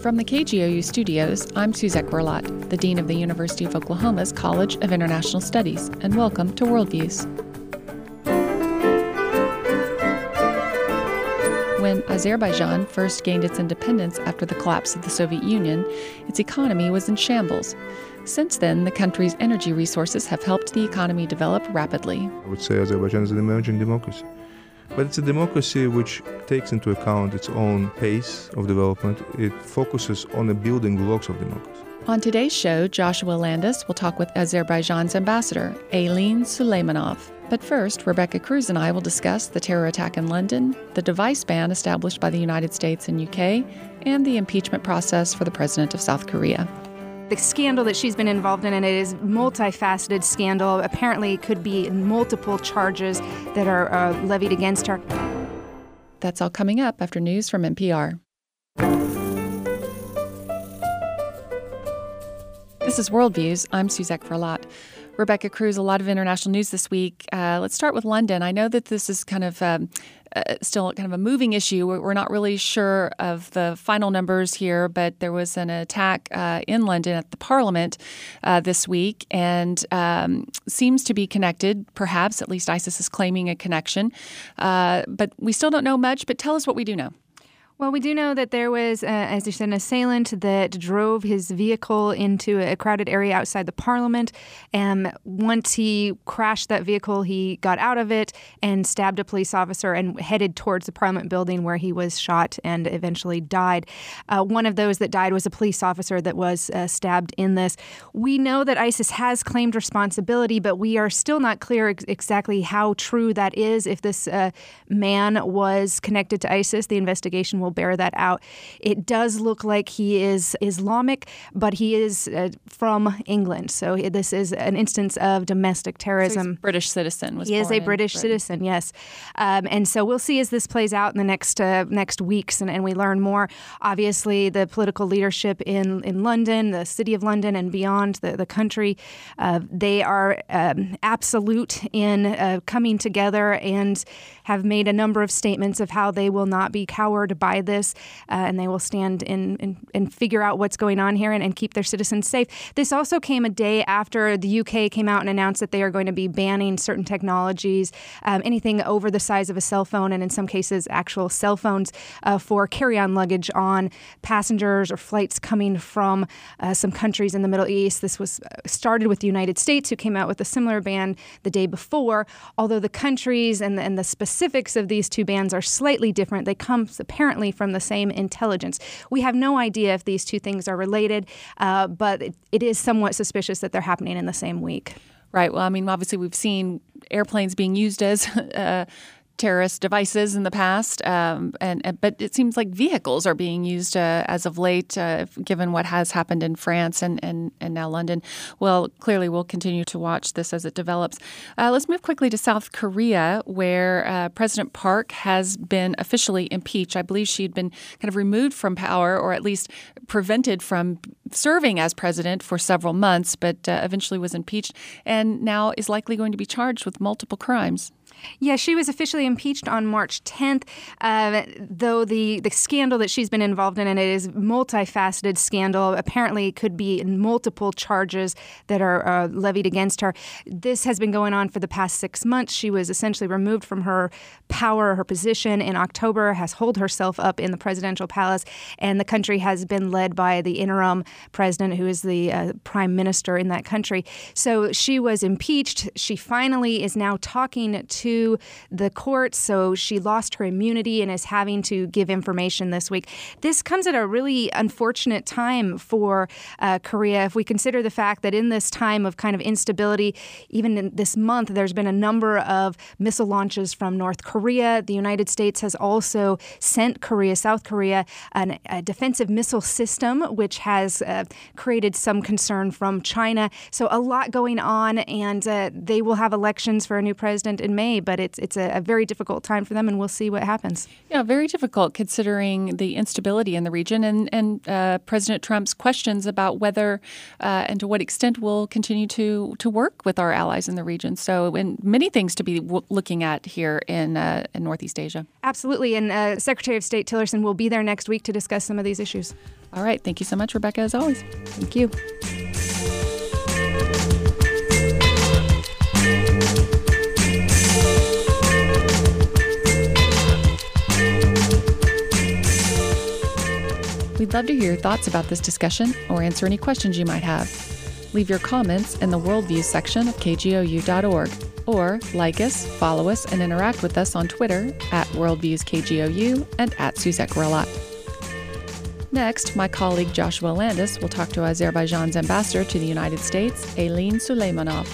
From the KGOU studios, I'm Suzette Gorlat, the Dean of the University of Oklahoma's College of International Studies, and welcome to Worldviews. When Azerbaijan first gained its independence after the collapse of the Soviet Union, its economy was in shambles. Since then, the country's energy resources have helped the economy develop rapidly. I would say Azerbaijan is an emerging democracy. But it's a democracy which takes into account its own pace of development. It focuses on the building blocks of democracy. On today's show, Joshua Landis will talk with Azerbaijan's ambassador, Aylin Suleymanov. But first, Rebecca Cruz and I will discuss the terror attack in London, the device ban established by the United States and UK, and the impeachment process for the president of South Korea. The scandal that she's been involved in, and it is multifaceted scandal, apparently could be multiple charges that are levied against her. That's all coming up after news from NPR. This is Worldviews. I'm Suzette Gorlat. Rebecca Cruz, a lot of international news this week. Let's start with London. I know that this is kind of still kind of a moving issue. We're not really sure of the final numbers here, but there was an attack in London at the Parliament this week and seems to be connected, perhaps, at least ISIS is claiming a connection. But we still don't know much, but tell us what we do know. Well, we do know that there was, as you said, an assailant that drove his vehicle into a crowded area outside the Parliament. And once he crashed that vehicle, he got out of it and stabbed a police officer and headed towards the Parliament building where he was shot and eventually died. One of those that died was a police officer that was stabbed in this. We know that ISIS has claimed responsibility, but we are still not clear exactly how true that is. If this man was connected to ISIS, the investigation will bear that out. It does look like he is Islamic, but he is from England. So this is an instance of domestic terrorism. So he's a British citizen. He is a British citizen, yes. And so we'll see as this plays out in the next weeks and we learn more. Obviously, the political leadership in London, the city of London and beyond the country, they are absolute in coming together and have made a number of statements of how they will not be cowed by this, and they will stand and figure out what's going on here and keep their citizens safe. This also came a day after the UK came out and announced that they are going to be banning certain technologies, anything over the size of a cell phone, and in some cases actual cell phones, for carry-on luggage on passengers or flights coming from some countries in the Middle East. This was started with the United States, who came out with a similar ban the day before, although the countries and the specifics of these two bans are slightly different. They come apparently from the same intelligence. We have no idea if these two things are related, but it is somewhat suspicious that they're happening in the same week. Right. Well, I mean, obviously we've seen airplanes being used as terrorist devices in the past, but it seems like vehicles are being used as of late, given what has happened in France and now London. Well, clearly we'll continue to watch this as it develops. Let's move quickly to South Korea, where President Park has been officially impeached. I believe she had been kind of removed from power, or at least prevented from serving as president for several months, but eventually was impeached and now is likely going to be charged with multiple crimes. Yeah, she was officially impeached on March 10th, though the scandal that she's been involved in, and it is multifaceted scandal, apparently could be multiple charges that are levied against her. This has been going on for the past 6 months. She was essentially removed from her power, her position in October, has holed herself up in the presidential palace, and the country has been led by the interim president, who is the prime minister in that country. So she was impeached. She finally is now talking to the court, so she lost her immunity and is having to give information this week. This comes at a really unfortunate time for Korea, if we consider the fact that in this time of kind of instability, even in this month, there's been a number of missile launches from North Korea. The United States has also sent South Korea, a defensive missile system, which has created some concern from China. So a lot going on, and they will have elections for a new president in May. may, but it's a very difficult time for them, and we'll see what happens. Yeah, very difficult considering the instability in the region and President Trump's questions about whether and to what extent we'll continue to work with our allies in the region. So, and many things to be looking at here in Northeast Asia. Absolutely, and Secretary of State Tillerson will be there next week to discuss some of these issues. All right. Thank you so much, Rebecca, as always. Thank you. We'd love to hear your thoughts about this discussion or answer any questions you might have. Leave your comments in the Worldviews section of kgou.org, or like us, follow us, and interact with us on Twitter @WorldviewsKGOU and @Suzette Grillat. Next, my colleague Joshua Landis will talk to Azerbaijan's ambassador to the United States, Aylin Suleymanov.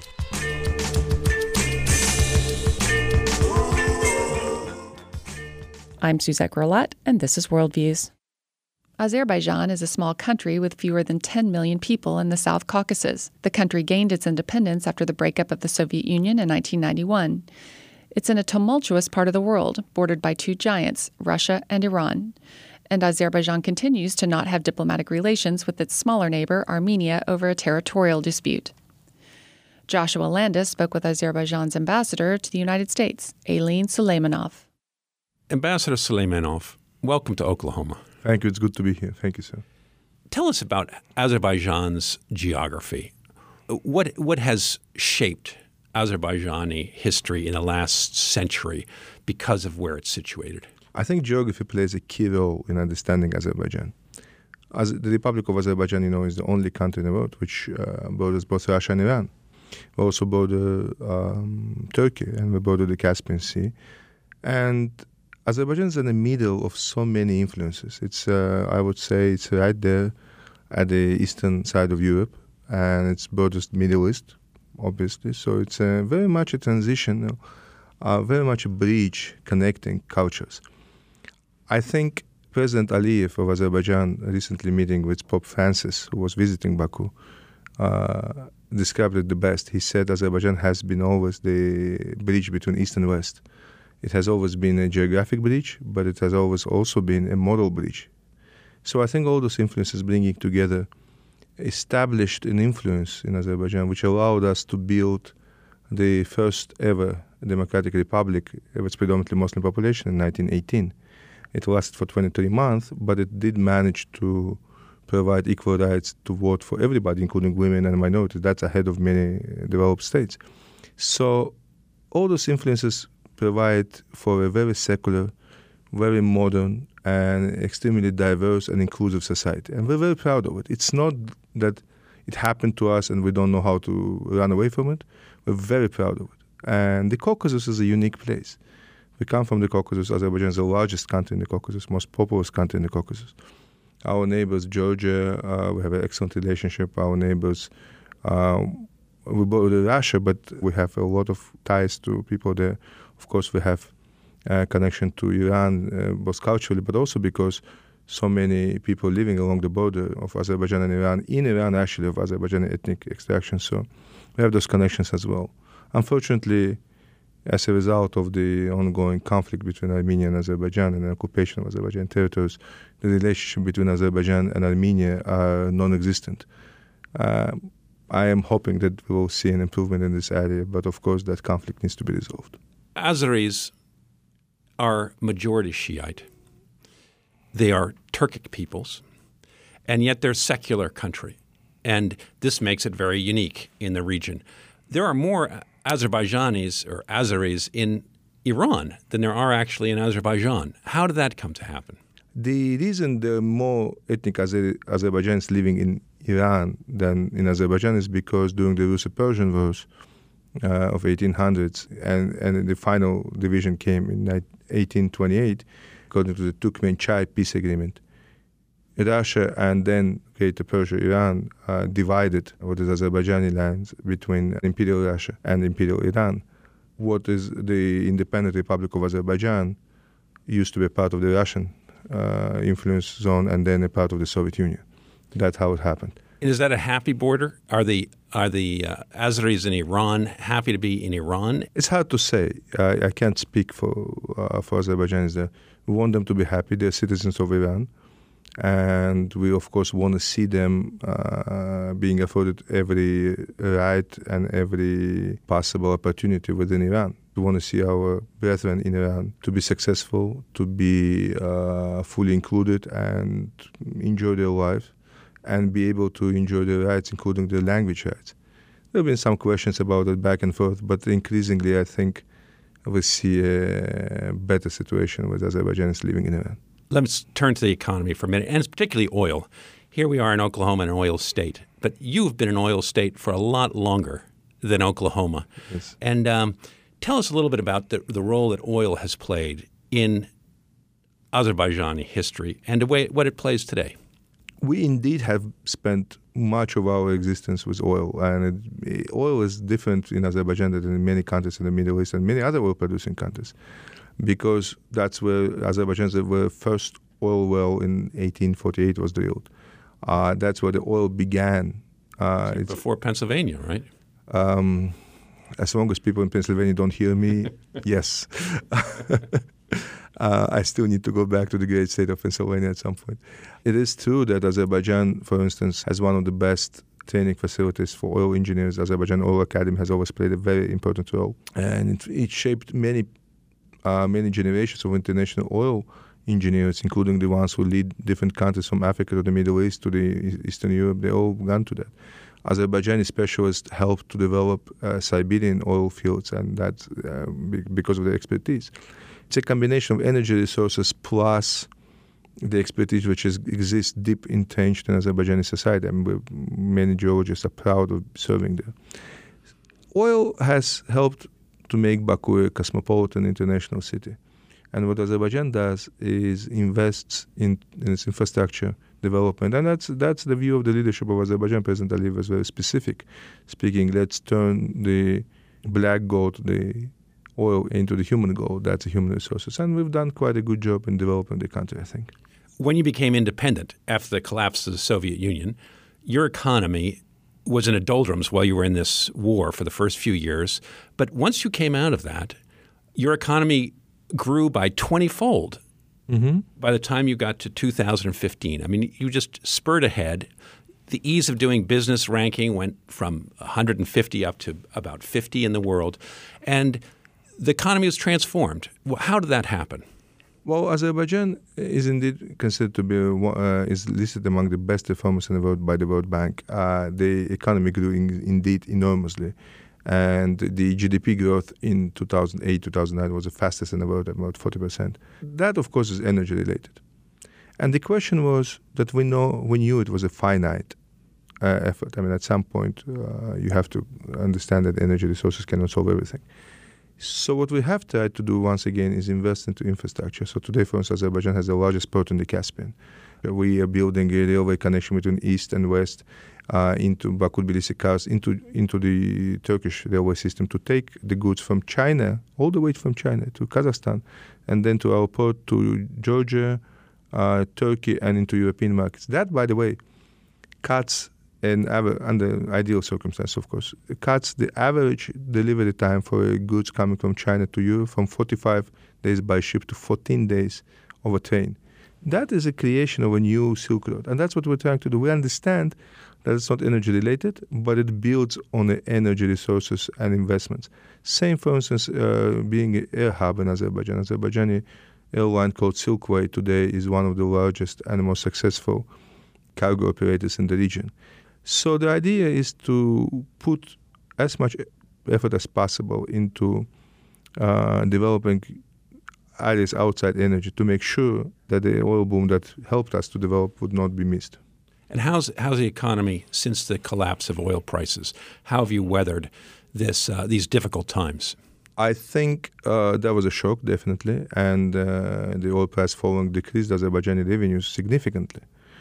I'm Suzette Grillat, and this is Worldviews. Azerbaijan is a small country with fewer than 10 million people in the South Caucasus. The country gained its independence after the breakup of the Soviet Union in 1991. It's in a tumultuous part of the world, bordered by two giants, Russia and Iran. And Azerbaijan continues to not have diplomatic relations with its smaller neighbor, Armenia, over a territorial dispute. Joshua Landis spoke with Azerbaijan's ambassador to the United States, Aylin Suleymanov. Ambassador Suleymanov, welcome to Oklahoma. Thank you. It's good to be here. Thank you, sir. Tell us about Azerbaijan's geography. What has shaped Azerbaijani history in the last century because of where it's situated? I think geography plays a key role in understanding Azerbaijan. The Republic of Azerbaijan, is the only country in the world which borders both Russia and Iran. We also border Turkey, and we border the Caspian Sea. And Azerbaijan is in the middle of so many influences. It's, I would say, it's right there at the eastern side of Europe, and it's borders the Middle East, obviously. So it's very much a transition, very much a bridge connecting cultures. I think President Aliyev of Azerbaijan, recently meeting with Pope Francis, who was visiting Baku, described it the best. He said Azerbaijan has been always the bridge between East and West. It has always been a geographic bridge, but it has always also been a moral bridge. So I think all those influences bringing together established an influence in Azerbaijan which allowed us to build the first ever democratic republic with its predominantly Muslim population in 1918. It lasted for 23 months, but it did manage to provide equal rights to vote for everybody, including women and minorities. That's ahead of many developed states. So all those influences provide for a very secular, very modern, and extremely diverse and inclusive society. And we're very proud of it. It's not that it happened to us and we don't know how to run away from it. We're very proud of it. And the Caucasus is a unique place. We come from the Caucasus. Azerbaijan is the largest country in the Caucasus, most populous country in the Caucasus. Our neighbors, Georgia, we have an excellent relationship. Our neighbors, we border Russia, but we have a lot of ties to people there. Of course, we have a connection to Iran, both culturally, but also because so many people living along the border of Azerbaijan and Iran, in Iran actually, of Azerbaijani ethnic extraction. So we have those connections as well. Unfortunately, as a result of the ongoing conflict between Armenia and Azerbaijan and the occupation of Azerbaijan territories, the relationship between Azerbaijan and Armenia are non-existent. I am hoping that we will see an improvement in this area, but of course that conflict needs to be resolved. Azeris are majority Shiite. They are Turkic peoples, and yet they're a secular country. And this makes it very unique in the region. There are more Azerbaijanis or Azeris in Iran than there are actually in Azerbaijan. How did that come to happen? The reason there are more ethnic Azerbaijanis living in Iran than in Azerbaijan is because during the Russo-Persian Wars of 1800s, and the final division came in 1828, according to the Turkmenchay peace agreement. Russia and then Greater Persia, Iran, divided what is Azerbaijani lands between Imperial Russia and Imperial Iran. What is the independent Republic of Azerbaijan used to be a part of the Russian influence zone and then a part of the Soviet Union. That's how it happened. And is that a happy border? Are the Are the Azeris in Iran happy to be in Iran? It's hard to say. I can't speak for Azerbaijanis there. We want them to be happy. They're citizens of Iran. And we, of course, want to see them being afforded every right and every possible opportunity within Iran. We want to see our brethren in Iran to be successful, to be fully included and enjoy their life and be able to enjoy their rights, including their language rights. There have been some questions about it back and forth, but increasingly I think we see a better situation with Azerbaijanis living in Iran. Let's turn to the economy for a minute, and it's particularly oil. Here we are in Oklahoma, an oil state, but you've been an oil state for a lot longer than Oklahoma. Yes. And tell us a little bit about the role that oil has played in Azerbaijani history and what it plays today. We indeed have spent much of our existence with oil, and oil is different in Azerbaijan than in many countries in the Middle East and many other oil-producing countries, because that's where Azerbaijan's first oil well in 1848 was drilled. That's where the oil began. Before Pennsylvania, right? As long as people in Pennsylvania don't hear me, yes. I still need to go back to the great state of Pennsylvania at some point. It is true that Azerbaijan, for instance, has one of the best training facilities for oil engineers. Azerbaijan Oil Academy has always played a very important role, and it shaped many generations of international oil engineers, including the ones who lead different countries from Africa to the Middle East to the Eastern Europe. They all gone to that. Azerbaijani specialists helped to develop Siberian oil fields, and that's because of their expertise. It's a combination of energy resources plus the expertise which exists deep entrenched in Azerbaijani society. I mean, many geologists are proud of serving there. Oil has helped to make Baku a cosmopolitan international city. And what Azerbaijan does is invests in its infrastructure development. And that's the view of the leadership of Azerbaijan. President Aliyev was very specific, speaking, let's turn the black gold, the oil, into the human gold. That's the human resources. And we've done quite a good job in developing the country, I think. When you became independent after the collapse of the Soviet Union, your economy was in a doldrums while you were in this war for the first few years. But once you came out of that, your economy grew by 20-fold by the time you got to 2015. I mean, you just spurred ahead. The ease of doing business ranking went from 150 up to about 50 in the world. And the economy was transformed. How did that happen? Well, Azerbaijan is indeed considered to be is listed among the best reformers in the world by the World Bank. The economy grew indeed enormously, and the GDP growth in 2008-2009 was the fastest in the world, at about 40%. That, of course, is energy related. And the question was that we knew it was a finite effort. I mean, at some point, you have to understand that energy resources cannot solve everything. So what we have tried to do once again is invest into infrastructure. So today, for instance, Azerbaijan has the largest port in the Caspian. We are building a railway connection between east and west into Baku-Tbilisi-Kars, into the Turkish railway system to take the goods from China, all the way from China to Kazakhstan, and then to our port to Georgia, Turkey, and into European markets. That, by the way, cuts under ideal circumstances, of course, it cuts the average delivery time for goods coming from China to Europe from 45 days by ship to 14 days over train. That is a creation of a new Silk Road, and that's what we're trying to do. We understand that it's not energy related, but it builds on the energy resources and investments. Same, for instance, being an air hub in Azerbaijan. Azerbaijani airline called Silkway today is one of the largest and most successful cargo operators in the region. So the idea is to put as much effort as possible into developing areas outside energy to make sure that the oil boom that helped us to develop would not be missed. And how's the economy since the collapse of oil prices? How have you weathered these difficult times? I think that was a shock, definitely, and the oil price falling decreased Azerbaijani revenues significantly.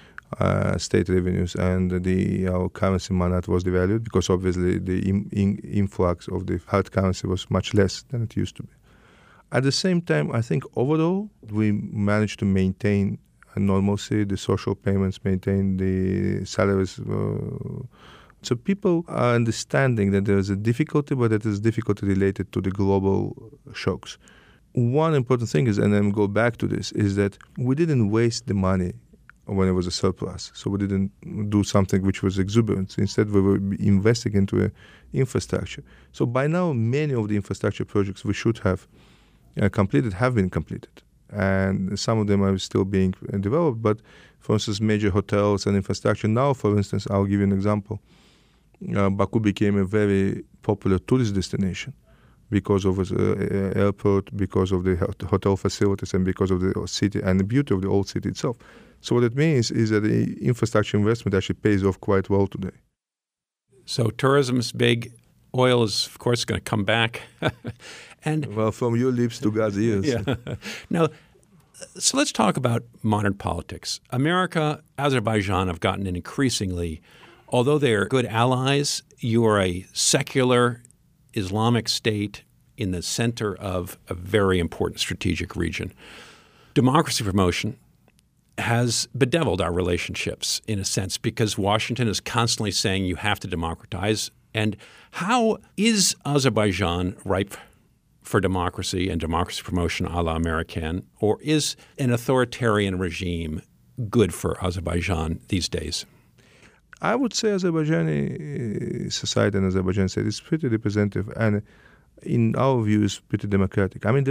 State revenues, and our currency manat was devalued because obviously the influx of the hard currency was much less than it used to be. At the same time, I think overall we managed to maintain a normalcy, the social payments, maintain the salaries So people are understanding that there is a difficulty, but that is difficulty related to the global shocks. One important thing is, and then go back to this, is that we didn't waste the money when it was a surplus. So we didn't do something which was exuberant. Instead, we were investing into infrastructure. So by now, many of the infrastructure projects we should have completed have been completed. And some of them are still being developed. But, for instance, major hotels and infrastructure. Now, for instance, I'll give you an example. Baku became a very popular tourist destination because of its airport, because of the hotel facilities, and because of the city and the beauty of the old city itself. So what it means is that the infrastructure investment actually pays off quite well today. So tourism's big. Oil is, of course, going to come back. And well, from your lips to God's ears. Yeah. Now, so let's talk about modern politics. America, Azerbaijan have gotten in increasingly. Although they are good allies, you are a secular Islamic state in the center of a very important strategic region. Democracy promotion has bedeviled our relationships in a sense because Washington is constantly saying you have to democratize. And how is Azerbaijan ripe for democracy and democracy promotion a la American, or is an authoritarian regime good for Azerbaijan these days? I would say Azerbaijani society and Azerbaijani state is pretty representative and in our view is pretty democratic. I mean,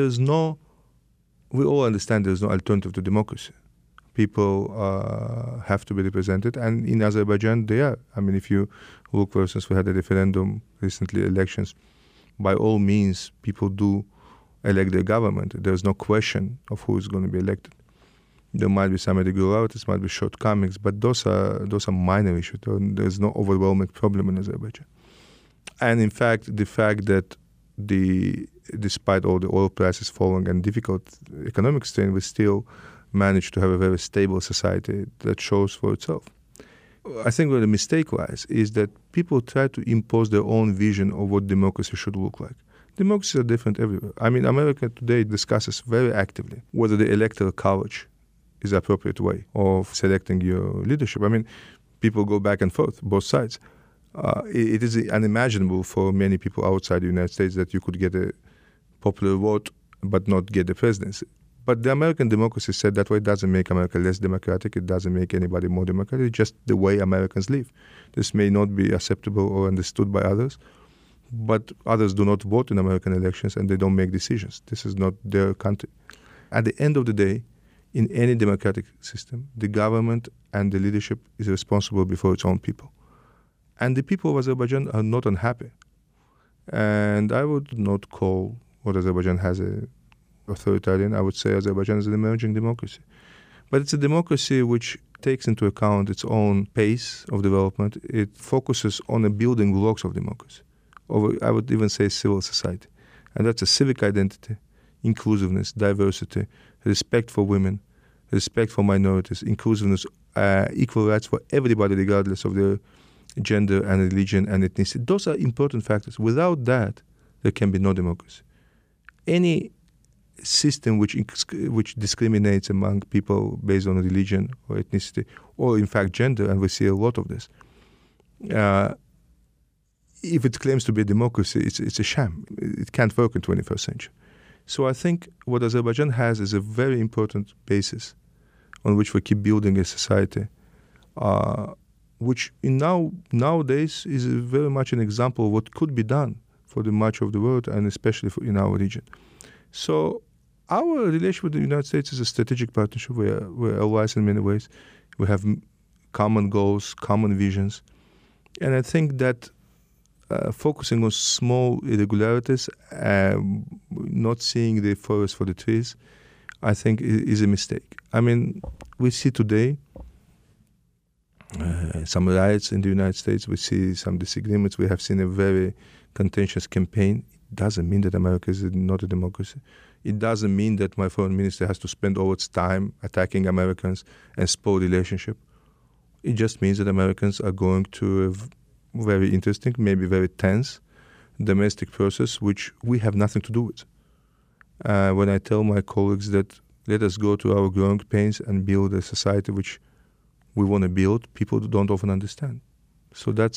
we all understand there's no alternative to democracy. People have to be represented, and in Azerbaijan they are. I mean, if you look, for instance, we had a referendum recently, elections. By all means, people do elect their government. There's no question of who is going to be elected. There might be some irregularities, might be shortcomings, but those are minor issues. There's no overwhelming problem in Azerbaijan. And in fact, the fact that despite all the oil prices falling and difficult economic strain, we still manage to have a very stable society that shows for itself. I think where the mistake lies is that people try to impose their own vision of what democracy should look like. Democracies are different everywhere. I mean, America today discusses very actively whether the electoral college is the appropriate way of selecting your leadership. I mean, people go back and forth, both sides. It is unimaginable for many people outside the United States that you could get a popular vote but not get the presidency. But the American democracy said that way doesn't make America less democratic. It doesn't make anybody more democratic. It's just the way Americans live. This may not be acceptable or understood by others, but others do not vote in American elections and they don't make decisions. This is not their country. At the end of the day, in any democratic system, the government and the leadership is responsible before its own people. And the people of Azerbaijan are not unhappy. And I would not call what Azerbaijan has a authoritarian. I would say Azerbaijan is an emerging democracy. But it's a democracy which takes into account its own pace of development. It focuses on the building blocks of democracy, or I would even say civil society. And that's a civic identity, inclusiveness, diversity, respect for women, respect for minorities, inclusiveness, equal rights for everybody regardless of their gender and religion and ethnicity. Those are important factors. Without that, there can be no democracy. Any system which discriminates among people based on religion or ethnicity or in fact gender, and we see a lot of this, if it claims to be a democracy, it's a sham. It can't work in 21st century. So I think what Azerbaijan has is a very important basis on which we keep building a society, which nowadays is very much an example of what could be done for the much of the world and especially in our region. So our relationship with the United States is a strategic partnership. We're allies in many ways. We have common goals, common visions. And I think that focusing on small irregularities, not seeing the forest for the trees, I think is a mistake. I mean, we see today some riots in the United States. We see some disagreements. We have seen a very contentious campaign. It doesn't mean that America is not a democracy. It doesn't mean that my foreign minister has to spend all its time attacking Americans and spoil relationship. It just means that Americans are going to a very interesting, maybe very tense domestic process, which we have nothing to do with. When I tell my colleagues that let us go to our growing pains and build a society which we want to build, people don't often understand. So that's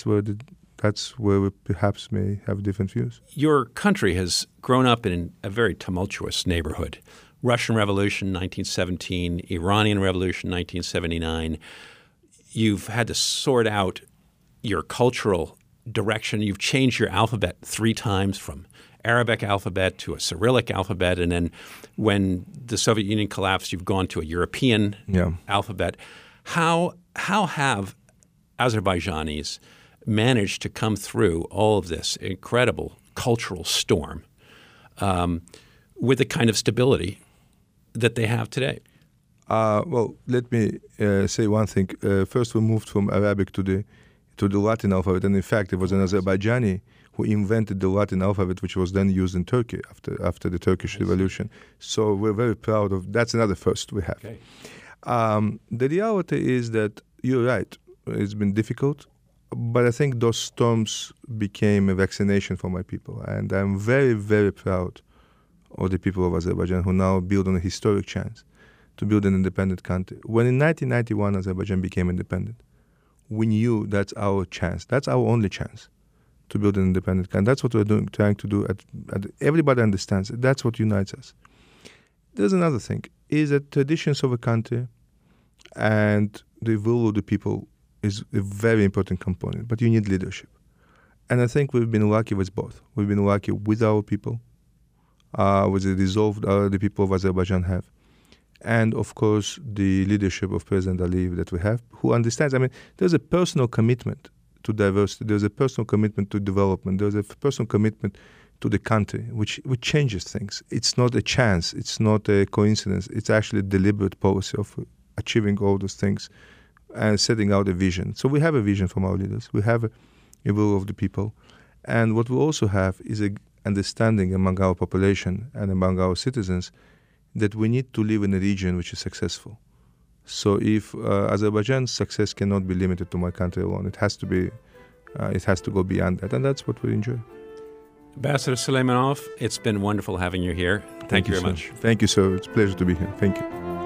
where we perhaps may have different views. Your country has grown up in a very tumultuous neighborhood. Russian Revolution, 1917, Iranian Revolution, 1979. You've had to sort out your cultural direction. You've changed your alphabet 3 times from Arabic alphabet to a Cyrillic alphabet. And then when the Soviet Union collapsed, you've gone to a European alphabet. How have Azerbaijanis managed to come through all of this incredible cultural storm with the kind of stability that they have today? Well, let me say one thing. First, we moved from Arabic to the Latin alphabet, and in fact, it was an Azerbaijani who invented the Latin alphabet, which was then used in Turkey after the Turkish Revolution. So we're very proud of that's another first we have. Okay. The reality is that you're right. It's been difficult, but I think those storms became a vaccination for my people, and I'm very, very proud of the people of Azerbaijan who now build on a historic chance to build an independent country. When in 1991 Azerbaijan became independent, we knew that's our chance. That's our only chance to build an independent country. That's what we're trying to do. Everybody understands it. That's what unites us. There's another thing, is that traditions of a country and the will of the people is a very important component, but you need leadership. And I think we've been lucky with both. We've been lucky with our people, with the resolve the people of Azerbaijan have, and of course the leadership of President Aliyev that we have, who understands. I mean, there's a personal commitment to diversity. There's a personal commitment to development. There's a personal commitment to the country, which changes things. It's not a chance. It's not a coincidence. It's actually a deliberate policy of achieving all those things and setting out a vision. So we have a vision from our leaders. We have a will of the people. And what we also have is an understanding among our population and among our citizens that we need to live in a region which is successful. So if Azerbaijan's success cannot be limited to my country alone, it has to go beyond that, and that's what we enjoy. Ambassador Suleymanov, it's been wonderful having you here. Thank you very much. Thank you, sir. It's a pleasure to be here. Thank you.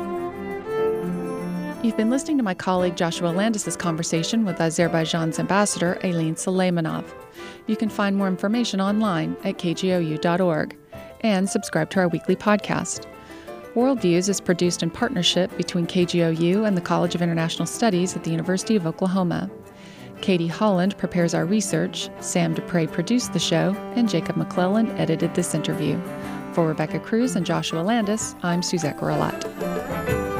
You've been listening to my colleague Joshua Landis' conversation with Azerbaijan's ambassador, Aylin Suleymanov. You can find more information online at kgou.org and subscribe to our weekly podcast. Worldviews is produced in partnership between KGOU and the College of International Studies at the University of Oklahoma. Katie Holland prepares our research, Sam Dupre produced the show, and Jacob McClellan edited this interview. For Rebecca Cruz and Joshua Landis, I'm Suzette Guralat.